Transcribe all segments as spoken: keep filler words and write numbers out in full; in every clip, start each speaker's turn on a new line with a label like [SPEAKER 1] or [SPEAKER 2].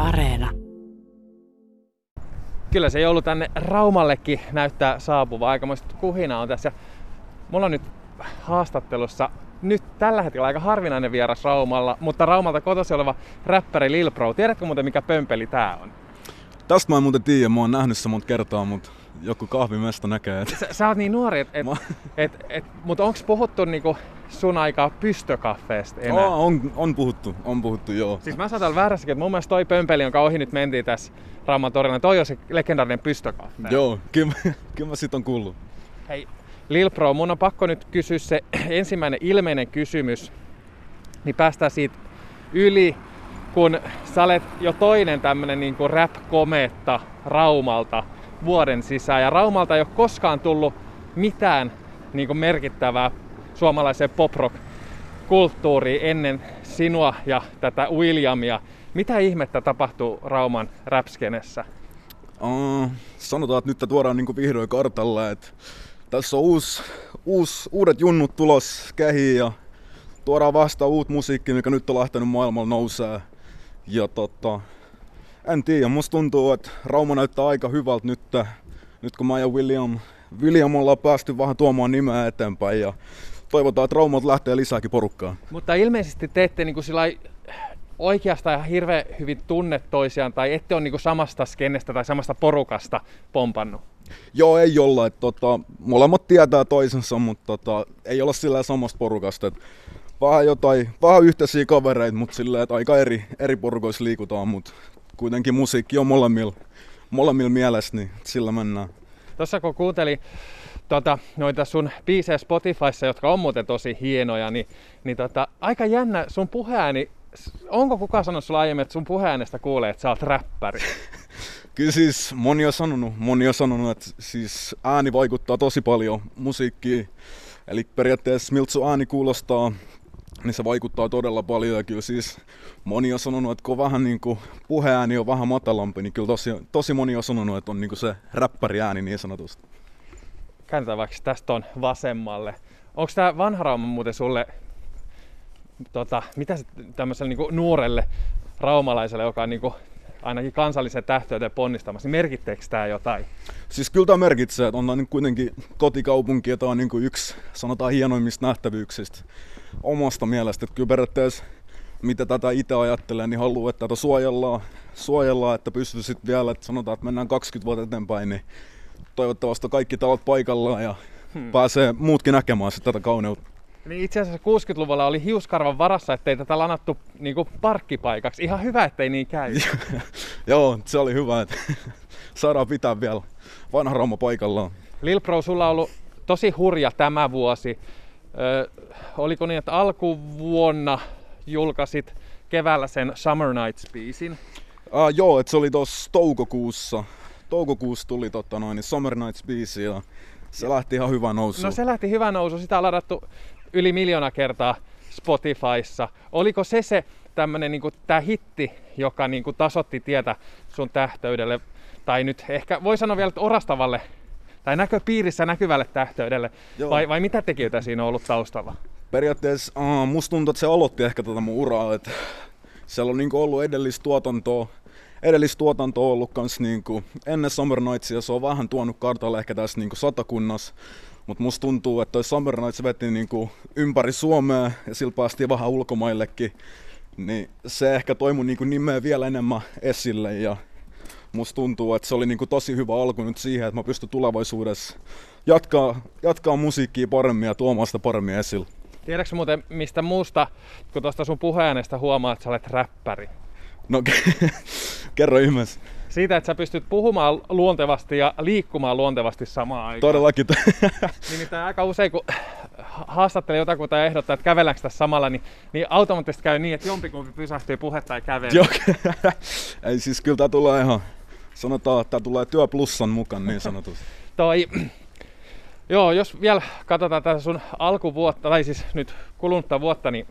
[SPEAKER 1] Areena.
[SPEAKER 2] Kyllä se joulu tänne Raumallekin näyttää saapuva. Aikamoista kuhina on tässä. Mulla on nyt haastattelussa nyt tällä hetkellä aika harvinainen vieras Raumalla, mutta Raumalta kotoisin oleva räppäri Lil Pro. Tiedätkö muuten mikä pömpeli tää on?
[SPEAKER 3] Tästä mä en muuten tiedä, mä oon nähnyt sen monta kertaa, mutta joku kahvimesta näkee. Et...
[SPEAKER 2] Sä, sä oot niin nuori, et, et,
[SPEAKER 3] mä...
[SPEAKER 2] et, et, mutta onks puhuttu niinku sun aikaa pystökaffeesta enää?
[SPEAKER 3] Oh, on, on puhuttu, on puhuttu joo.
[SPEAKER 2] Siis mä saatan väärässäkin, että mun mielestä toi pömpeli, jonka ohi nyt mentiin tässä Rauman torilla, toi on se legendaarinen pystökaffe.
[SPEAKER 3] Joo, kyllä, kyllä mä sit on kuullut.
[SPEAKER 2] Hei, Lil Pro, mun on pakko nyt kysyä se ensimmäinen ilmeinen kysymys, niin päästään siitä yli, kun sä olet jo toinen tämmönen niin kuin rap-kometta Raumalta vuoden sisään. Ja Raumalta ei ole koskaan tullut mitään niin kuin merkittävää suomalaiseen pop-rock-kulttuuriin ennen sinua ja tätä Williamia. Mitä ihmettä tapahtuu Rauman rap-skenessä?
[SPEAKER 3] Uh, sanotaan, että nyt tuodaan niin kuin vihdoin kartalle, että tässä on uusi, uusi, uudet junnut tulos kähiin ja tuodaan vasta uut musiikki, mikä nyt on lähtenyt maailmalla nousee. Ja tota, en tiedä, musta tuntuu, että Rauma näyttää aika hyvältä nyt, nyt kun mä ja William, William ollaan päästy vähän tuomaan nimeä eteenpäin ja toivotaan, että Raumalta lähtee lisääkin porukkaa.
[SPEAKER 2] Mutta ilmeisesti te ette niin kuin sillai oikeastaan ihan hirveän hyvin tunne toisiaan tai ette ole niin kuin samasta skennestä tai samasta porukasta pompannut.
[SPEAKER 3] Joo, ei olla. Että, tota, molemmat tietää toisensa, mutta tota, ei olla sillä samasta porukasta. Että, vähän jotain, vähän yhteisiä kavereita, mutta silleen, että aika eri, eri porukoissa liikutaan, mutta kuitenkin musiikki on molemmilla, molemmilla mielessä, niin sillä mennään.
[SPEAKER 2] Tuossa kun kuuntelin tota, noita sun biisejä Spotifyssa, jotka on muuten tosi hienoja, niin, niin tota, aika jännä sun puheääni. Onko kukaan sanonut sulla aiemmin, että sun puheäänestä kuulee, että sä oot räppäri?
[SPEAKER 3] Kyllä siis moni on sanonut, moni on sanonut, että siis ääni vaikuttaa tosi paljon musiikkiin. Eli periaatteessa miltä sun ääni kuulostaa, niin se vaikuttaa todella paljon. Ja kyllä siis moni on sanonut, että kun vähän niin kuin puheääni on vähän matalampi, niin kyllä tosi, tosi moni on sanonut, että on niin kuin se räppäriääni niin sanotusti.
[SPEAKER 2] Käännetään vaikka tästä on vasemmalle. Onko tää vanha Rauma muuten sulle, tota, mitä se tämmöiselle niin kuin nuorelle raumalaiselle, joka on niin kuin ainakin kansallisen tähtöyteen ponnistamassa, niin merkitteekö tää jotain?
[SPEAKER 3] Siis kyllä tämä merkitsee, että on niin kuitenkin kotikaupunki ja tämä on niin kuin yksi, sanotaan, hienoimmista nähtävyyksistä omasta mielestä. Että kyllä periaatteessa, mitä tätä itse ajattelee, niin haluaa, että tätä suojellaan, suojellaan että pystyy sitten vielä, että sanotaan, että mennään kaksikymmentä vuotta eteenpäin, niin toivottavasti kaikki talot paikallaan ja hmm. pääsee muutkin näkemään sitten tätä kauneutta.
[SPEAKER 2] Niin itse asiassa kuusikymmentäluvulla oli hiuskarvan varassa, ettei tätä lanattu niinku parkkipaikaksi. Ihan hyvä, ettei niin käy.
[SPEAKER 3] Joo, se oli hyvä, että saadaan pitää vielä vanha Rauma paikallaan. Lil
[SPEAKER 2] Pro, sulla on ollut tosi hurja tämä vuosi. Ö, oliko niin, että alkuvuonna julkaisit keväällä sen Summer Nights-biisin?
[SPEAKER 3] Uh, joo, että se oli tuossa toukokuussa. Toukokuussa tuli tota noin, Summer Nights-biisi ja se lähti ihan hyvä nousu.
[SPEAKER 2] No se lähti hyvä nousu. Sitä on ladattu yli miljoona kertaa Spotifyssa. Oliko se se tämmönen niinku tää hitti, joka niinku tasotti tietä sun tähtöydelle? Tai nyt ehkä voi sanoa vielä, että orastavalle tai näköpiirissä näkyvälle tähtöydelle. Vai, vai mitä tekijöitä siinä on ollut taustalla?
[SPEAKER 3] Periaatteessa uh, musta tuntuu, että se aloitti ehkä tätä mun uraa. Että siellä on niinku ollut edellistuotantoa. Edellistuotanto on ollut kans niinku ennen Summer Nightsia, se on vähän tuonut kartalle ehkä tässä niinku Satakunnassa. Mutta musta tuntuu, että toi Summer Nights veti niinku ympäri Suomea ja sillä päästiin vähän ulkomaillekin. Niin se ehkä toi mun niinku nimeä vielä enemmän esille ja musta tuntuu, että se oli niinku tosi hyvä alku nyt siihen, että mä pystyn tulevaisuudessa jatkaa, jatkaa musiikkia paremmin ja tuomaan sitä paremmin esille.
[SPEAKER 2] Tiedätkö muuten mistä muusta, kun tuosta sun puheäänestä huomaa, että sä olet räppäri?
[SPEAKER 3] No kerro ihmeessä.
[SPEAKER 2] Siitä, että sä pystyt puhumaan luontevasti ja liikkumaan luontevasti samaan aikaan.
[SPEAKER 3] Todellakin.
[SPEAKER 2] Nimittäin aika usein, kun haastattelee jotakuta ja ehdottaa, että kävelläänkö tässä samalla, niin, niin automaattisesti käy niin, että jompikumpi pysähtyy puhetta ja kävelee.
[SPEAKER 3] Joo. Ei siis kyllä tää tulee ihan, sanotaan, että tää tulee työplussan mukaan niin sanotusti.
[SPEAKER 2] Toi, joo, jos vielä katsotaan tätä sun alkuvuotta, tai siis nyt kulunutta vuotta, niin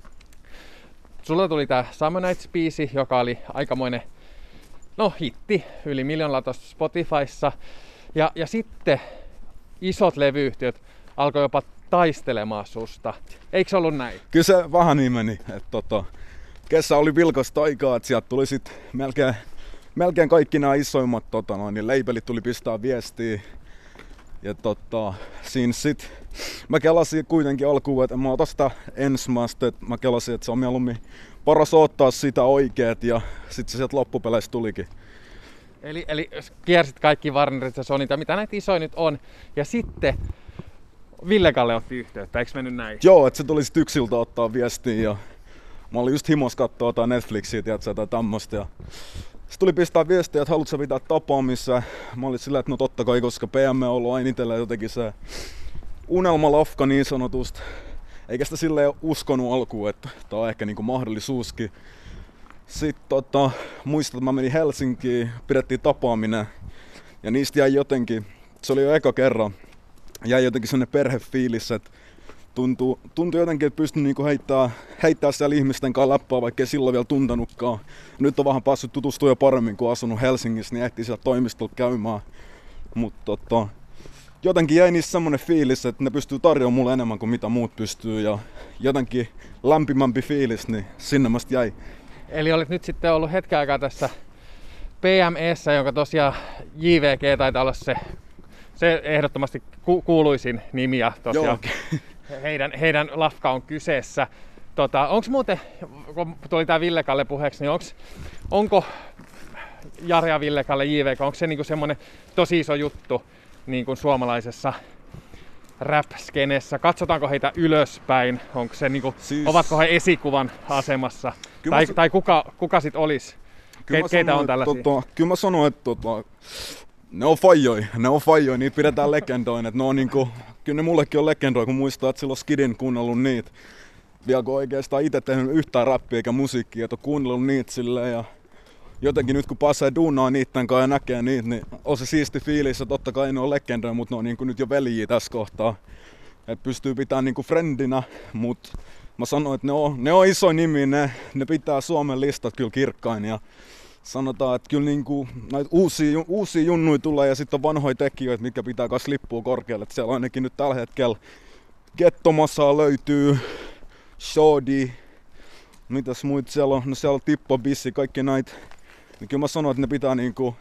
[SPEAKER 2] sulla tuli tää Summer Nights-biisi, joka oli aikamoinen no hitti, yli miljoonalla tuossa Spotifyssa. Ja, ja sitten isot levyyhtiöt alkoi jopa taistelemaan susta. Eikö se ollut näin?
[SPEAKER 3] Kyllä se vähän niin meni. Että tota, kesä oli vilkasta aikaa, että sieltä tuli sit melkein, melkein kaikki nämä isoimmat tota, no, niin labelit tuli pistää viestiä. Ja tota, siinä sit mä kelasin kuitenkin alkuun, että mä otan sitä ensimmäistä, että mä kelasin, että se on mieluummin paras ottaa sitä oikeet ja sit se sieltä loppupeleissä tulikin.
[SPEAKER 2] Eli, eli kiersit kaikki Warnerit ja Sonita, mitä näitä isoja nyt on, ja sitten Ville-Kalle otti yhteyttä, eikö mennyt näin?
[SPEAKER 3] Joo, että se tuli sit yksiltä ottaa viestiä ja mä olin just himos kattoo tai Netflixiä, tiiätsä, tai tämmöstä. Ja se tuli pistää viestiä, että haluatko pitää tapaamissa. Mä olin silleen, että no totta kai, koska P M on ollut aina itsellä jotenkin se unelmalafka niin sanotusti. Eikä sitä silleen uskonut alkuun, että tää on ehkä niinku mahdollisuuskin. Sitten tota, muistan, että mä menin Helsinkiin, pidettiin tapaaminen. Ja niistä jäi jotenkin, se oli jo eka kerran, jäi jotenkin sellainen perhefiilis, että Tuntuu, tuntuu jotenkin, että pystyn niinku heittämään, heittämään siellä ihmisten kanssa läppää, vaikka ei silloin vielä tuntenutkaan. Nyt on vähän päässyt tutustumaan jo paremmin, kun asunut Helsingissä, niin ehtii siellä toimistolla käymään. Mutta tota, jotenkin jäi niissä semmonen fiilis, että ne pystyy tarjoamaan mulle enemmän kuin mitä muut pystyy. Ja jotenkin lämpimämpi fiilis, niin sinne mä jäi.
[SPEAKER 2] Eli olet nyt sitten ollut hetken aikaa tässä P M E:ssä, jonka tosiaan J V G taitaa olla se, se ehdottomasti ku, kuuluisin nimi ja tosiaan heidän, heidän lafka on kyseessä. Tota, onks muuten, kun tuli tää Ville-Kalle puheeksi, niin onks, onko Jari ja Ville-Kalle J V G, onko se niinku semmonen tosi iso juttu niin kuin suomalaisessa rap-skenessä? Katsotaanko heitä ylöspäin? Onko se niinku, siis ovatko he esikuvan asemassa? Tai, s- tai kuka, kuka sit olisi? Ke, keitä on tällaisia?
[SPEAKER 3] Tota, kyllä mä sanon, että tota, ne on fajoi, ne on fajoi, niitä pidetään legendoina. Ne on niinku, kyllä ne mullekin on legendoja, kun muistaa, että silloin Skidin kuunnellut niitä. Vielä kun oikeastaan itse tehnyt yhtään rappia eikä musiikkia, että on kuunnellut niitä silleen. Ja jotenkin nyt kun pääsee duunaan niitten kanssa ja näkee niitä, niin on se siisti fiilis, että totta kai ne on legendoja, mutta ne on niinku nyt jo veljiä tässä kohtaa. Et pystyy pitämään niinku friendinä, mutta mä sanoin, että ne on, ne on iso nimi, ne, ne pitää Suomen listat kyllä kirkkain. Ja sanotaan, että kyllä niinku näitä uusia, uusia junnuja tulee ja sitten on vanhoja tekijöitä, mitkä pitää myös lippua korkealle. Et siellä ainakin nyt tällä hetkellä Gettomassaa löytyy, Shodi, mitäs muita siellä on, no siellä on Tippo, Bissi, kaikki näitä. Niin kyllä mä sanon, että ne pitää niinku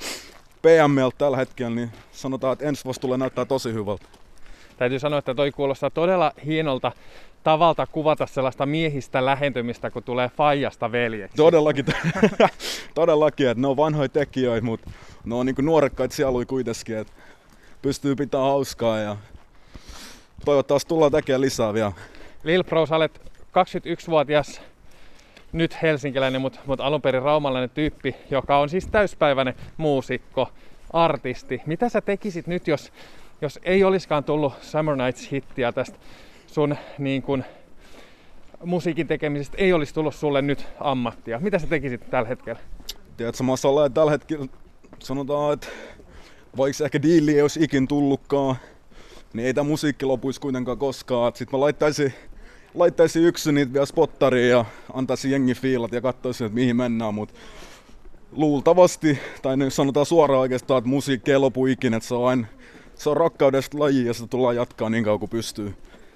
[SPEAKER 3] P M:ltä tällä hetkellä, niin sanotaan, että ensi vuosi tulee näyttää tosi hyvältä.
[SPEAKER 2] Täytyy sanoa, että toi kuulostaa todella hienolta tavalta kuvata sellaista miehistä lähentymistä, kun tulee faijasta veljeksi.
[SPEAKER 3] Todellakin, todellakin, että ne on vanhoja tekijöitä, mutta ne on niinku nuorekkaita sieluja kuitenkin, että pystyy pitämään hauskaa ja toivottavasti tullaan tekemään lisää vielä.
[SPEAKER 2] Lil Pro, sä olet kaksikymmentäyksivuotias, nyt helsinkiläinen, mutta mut alun perin raumalainen tyyppi, joka on siis täyspäiväinen muusikko, artisti. Mitä sä tekisit nyt, jos, jos ei olisikaan tullut Summer Nights-hittiä tästä sun niin kun, musiikin tekemisestä, ei olisi tullut sulle nyt ammattia? Mitä sä tekisit tällä hetkellä?
[SPEAKER 3] Tiedätkö, mä olen tällä hetkellä, sanotaan, että vaikka ehkä diili ei olisi ikin tullutkaan, niin ei tää musiikki lopuisi kuitenkaan koskaan. Sitten mä laittaisin, laittaisin yksin niitä vielä spottariin ja antaisin jengi fiilat ja katsoisin, että mihin mennään. Mut luultavasti, tai nyt sanotaan suoraan oikeastaan, että musiikki ei lopu ikinä. Että se on aina, se on rakkaudesta laji ja sitä tullaan jatkaa niin kauan kuin pystyy.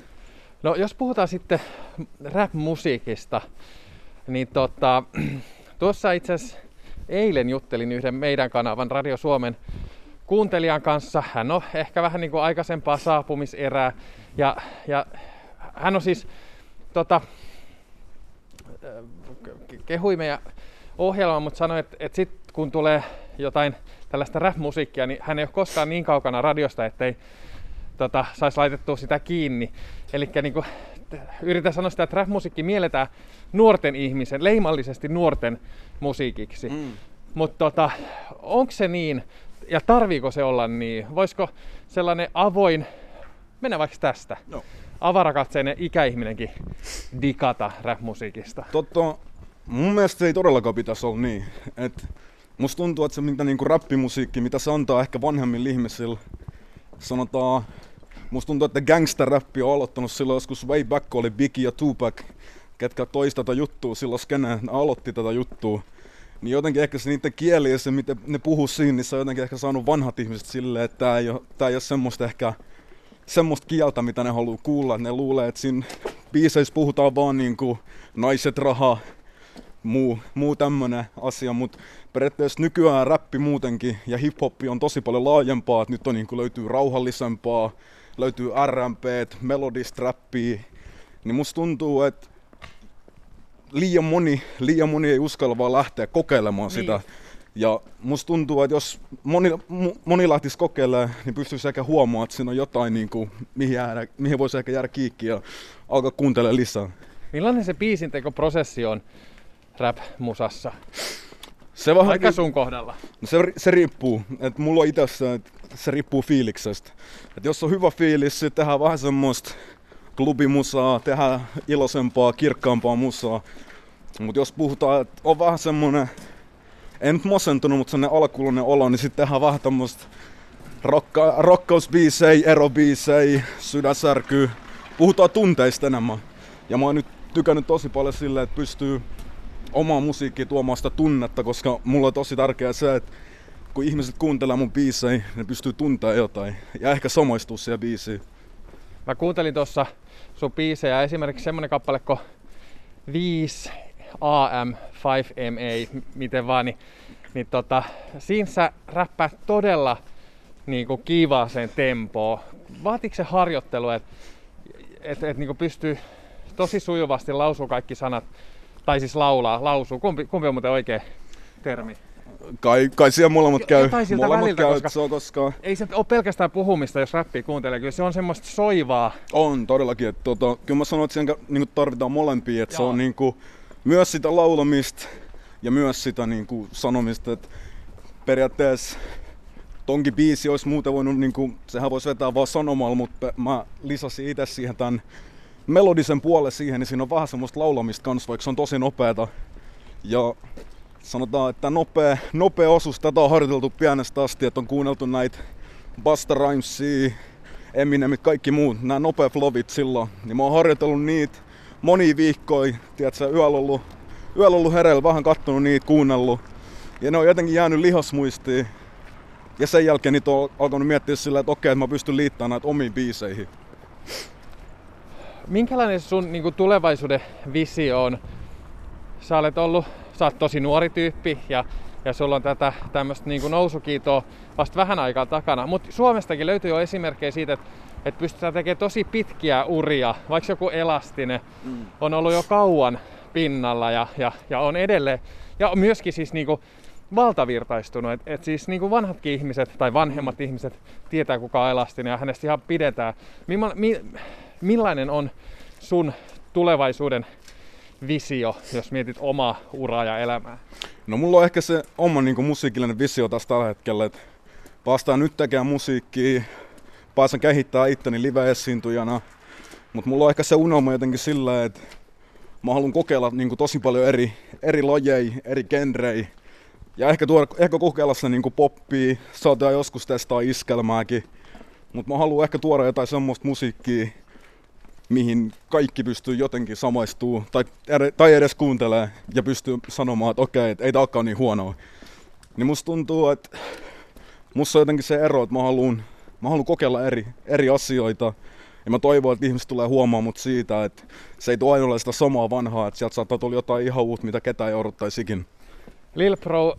[SPEAKER 2] No jos puhutaan sitten rap-musiikista, niin tota, tuossa itse asiassa eilen juttelin yhden meidän kanavan Radio Suomen kuuntelijan kanssa. Hän on ehkä vähän niin kuin aikaisempaa saapumiserää ja, ja hän on siis tota, kehui meidän ohjelmaa, mutta sanoi, että, että sitten kun tulee jotain tällaista rap-musiikkia, niin hän ei ole koskaan niin kaukana radiosta, ettei tota, saisi laitettua sitä kiinni. Eli niin yritän sanoa sitä, että rap-musiikki mielletään nuorten ihmisen, leimallisesti nuorten musiikiksi. Mm. Mutta tota, onko se niin, ja tarviiko se olla niin? Voisiko sellainen avoin, mennä vaikka tästä, no. avarakatseinen ikäihminenkin digata rap-musiikista?
[SPEAKER 3] Totta, mun mielestä se ei todellakaan pitäisi olla niin. Et musta tuntuu, että se mitä niinku rappimusiikki, mitä se antaa ehkä vanhemmilla ihmisillä, sanotaan, musta tuntuu, että gangster-rappi on aloittanut silloin joskus way back, kun oli Biggie ja Tupac, ketkä toisi tätä juttua silloin skeneen, ne aloitti tätä juttua. Niin jotenkin ehkä se niiden kieli ja se, miten ne puhuu siinä, niin se on jotenkin ehkä saanut vanhat ihmiset silleen, että tää ei ole, tää ei ole semmoista ehkä semmoista kieltä, mitä ne haluaa kuulla. Ne luulee, että siinä biiseissä puhutaan vaan niinku naiset, raha, muu, muu tämmönen asia, mutta periaatteessa nykyään räppi muutenkin ja hip-hoppi on tosi paljon laajempaa, että nyt on, niin kuin löytyy rauhallisempaa, löytyy R and B:t, melodista räppiä, niin musta tuntuu, että liian moni, liian moni ei uskalla vaan lähteä kokeilemaan niin. sitä. Ja musta tuntuu, että jos moni, moni lähtisi kokeilemaan, niin pystyisi ehkä huomaamaan, että siinä on jotain, niin kuin, mihin, jäädä, mihin voisi ehkä jäädä kiikki ja alkaa kuuntelemaan lisää.
[SPEAKER 2] Millainen se biisintekoprosessi on rap-musassa?
[SPEAKER 3] Se vähän
[SPEAKER 2] Aika sun kohdalla.
[SPEAKER 3] No se, se riippuu. Et mulla on itse että se riippuu fiiliksestä. Et jos on hyvä fiilis, sit tehdään vähän semmoista klubimusaa, tehdään iloisempaa, kirkkaampaa musaa. Mut jos puhutaan, että on vähän semmonen, en nyt masentunut, mutta semmonen alkuullinen olo, niin sit tehdään vähän tämmöistä rokka, rokkausbiisejä, erobiisejä, sydänsärkyä. Puhutaan tunteista enemmän. Ja mä oon nyt tykännyt tosi paljon silleen, että pystyy omaa musiikkia tuomaan sitä tunnetta, koska mulla on tosi tärkeää se, että kun ihmiset kuuntelee mun biisejä, ne pystyy tuntemaan jotain ja ehkä samaistuu siihen biisiin.
[SPEAKER 2] Mä kuuntelin tuossa sun biisejä, esimerkiksi semmonen kappale kuin viisi A M, viisi M A, miten vaan, niin, niin tota, siinä sä räppäät todella niin kuin kiivaaseen tempoon. Vaatiiko se harjoittelua, että et, et, niin pystyy tosi sujuvasti lausuu kaikki sanat, tai siis laulaa, lausuu. Kumpi, kumpi on muuten oikea termi?
[SPEAKER 3] Kai, kai siellä molemmat käy.
[SPEAKER 2] Molemmat väliltä,
[SPEAKER 3] käy,
[SPEAKER 2] koska
[SPEAKER 3] se on koska...
[SPEAKER 2] ei se ole pelkästään puhumista, jos räppiä kuuntelee. Kyllä se on semmoista soivaa.
[SPEAKER 3] On todellakin. Että, tota, kyllä mä sanoin, että siihen niin tarvitaan molempia. Että se on niin kuin, myös sitä laulamista ja myös sitä niin kuin, sanomista. Että periaatteessa tonkin biisi olisi muuten voinut, niin kuin, sehän voisi vetää vaan sanomalla, mutta mä lisäsin itse siihen tämän melodisen puolen siihen, niin siinä on vähän semmoista laulamista kanssa, vaikka se on tosi nopeata. Ja sanotaan, että nopea, nopea osuus, tätä on harjoiteltu pienestä asti, että on kuunneltu näitä Busta Rhymesia, Eminemit, kaikki muut, nämä nopea flowit silloin. Niin mä oon harjoitellut niitä monia viikkoja, tiedätkö, yöllä ollut, yöllä ollut hereillä, vähän kattonut niitä, kuunnellut. Ja ne on jotenkin jäänyt lihasmuistiin. Ja sen jälkeen niitä on alkanut miettiä sillä, että okei, että mä pystyn liittämään näitä omiin biiseihin.
[SPEAKER 2] Minkälainen sun niin kuin tulevaisuuden visio on? Sä olet ollut, sä oot tosi nuori tyyppi ja, ja sulla on tätä tämmöistä niin kuin nousukiitoa vasta vähän aikaa takana. Mutta Suomestakin löytyy jo esimerkkejä siitä, että, että pystytään tekemään tosi pitkiä uria. Vaikka joku Elastinen mm. on ollut jo kauan pinnalla ja, ja, ja on edelleen. Ja myöskin siis niin kuin valtavirtaistunut. Et, et siis niin kuin vanhatkin ihmiset tai vanhemmat mm. ihmiset tietää kuka on Elastinen ja hänestä ihan pidetään. Mimma, mi, Millainen on sun tulevaisuuden visio, jos mietit omaa uraa ja elämää?
[SPEAKER 3] No mulla on ehkä se oma niin kuin musiikillinen visio tässä tällä hetkellä, että päästään nyt tekemään musiikkia, pääsen kehittämään itteni live-esiintyjänä, mutta mulla on ehkä se unelma jotenkin sillä, että mä haluan kokeilla niin kuin tosi paljon eri, eri lajeja, eri genrejä ja ehkä, tuoda, ehkä kokeilla sitä niin kuin poppia, saattaa joskus testaa iskelmääkin, mutta mä haluan ehkä tuoda jotain semmoista musiikkia, mihin kaikki pystyy jotenkin samaistumaan tai, tai edes kuuntelee ja pystyy sanomaan, että okei, että ei tää olekaan niin huonoa. Niin musta tuntuu, että musta on jotenkin se ero, että mä haluan, mä haluan kokeilla eri, eri asioita ja mä toivon, että ihmiset tulee huomaamaan mut siitä, että se ei tule aina ole sitä samaa vanhaa, että sieltä saattaa tulla jotain ihan uutta, mitä ketään ei odottaisikin.
[SPEAKER 2] Lil Pro,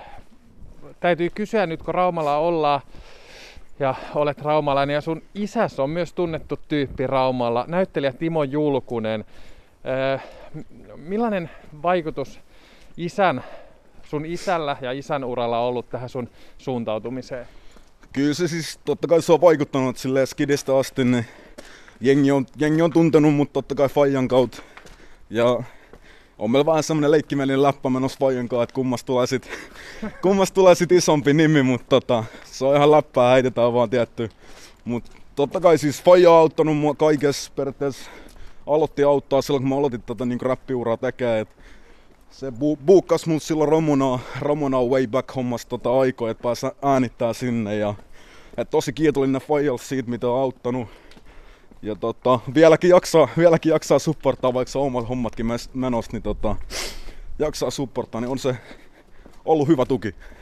[SPEAKER 2] täytyy kysyä nyt, kun Raumalla ollaan, ja olet raumalainen ja sun isäs on myös tunnettu tyyppi Raumalla, näyttelijä Timo Julkunen. Äh, millainen vaikutus isän, sun isällä ja isän uralla on ollut tähän sun suuntautumiseen?
[SPEAKER 3] Kyllä se siis, totta kai se on vaikuttanut silleen skidistä asti, niin jengi on, jengi on tuntenut mut totta kai Fajan kautta. Ja on meillä vähän semmonen leikkimielinen läppä menossa Fajan kautta, että kummasta tulee sit, kummasta tulee sit isompi nimi, mutta tota, se on ihan läppää, heitetään vaan tietty. Mut totta kai siis Faja on auttanut mua kaikessa, periaatteessa aloitti auttaa silloin kun mä aloitin tätä niin räppiuraa tekee. Et se bu- buukkas mut silloin Romonaa, Romonaa way back hommasta tota aikoja, että pääsi äänittää sinne. Ja, et tosi kiitollinen Fajalle siitä, mitä on auttanut. Ja tota, vieläkin jaksaa, vieläkin jaksaa supporttaa, vaikka se on omat hommatkin menossa, niin tota, jaksaa supporttaa, niin on se ollut hyvä tuki.